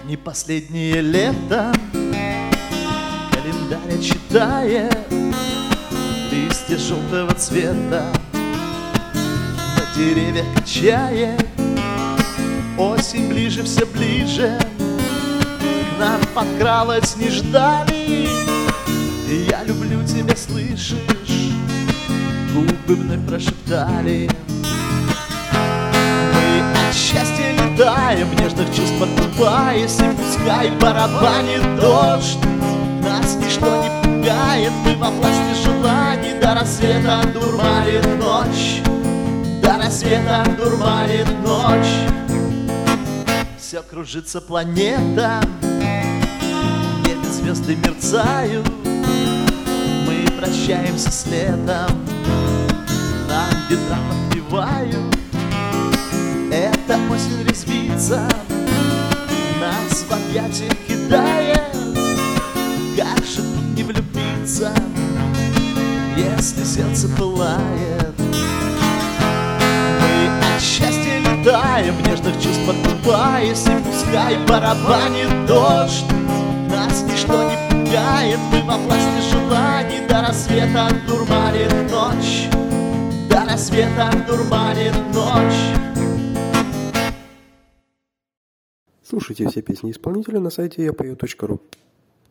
Не последнее лето, календарь читая, листья желтого цвета на деревьях качает. Осень ближе, все ближе, к нам подкралась, не ждали. И я люблю тебя, слышишь, губы вновь прошептали. Мы от счастья летаем, нежных чувств подкупаясь, и пускай барабанит дождь, нас ничто не пугает. Мы во власти желаний, до рассвета дурманит ночь, до рассвета дурманит ночь. Все кружится планета, в небе звезды мерцают. Мы прощаемся с летом, нам ветра подпевают. Эта осень резвится, нас в объятия кидает. Как же тут не влюбиться, если сердце пылает? Мы от счастья летаем, нежных чувств подкупаясь, и пускай барабанит дождь, нас ничто не пугает. Мы во власти желаний, до рассвета дурманит ночь, до рассвета дурманит ночь. Слушайте все песни исполнителя на сайте yapою.ru.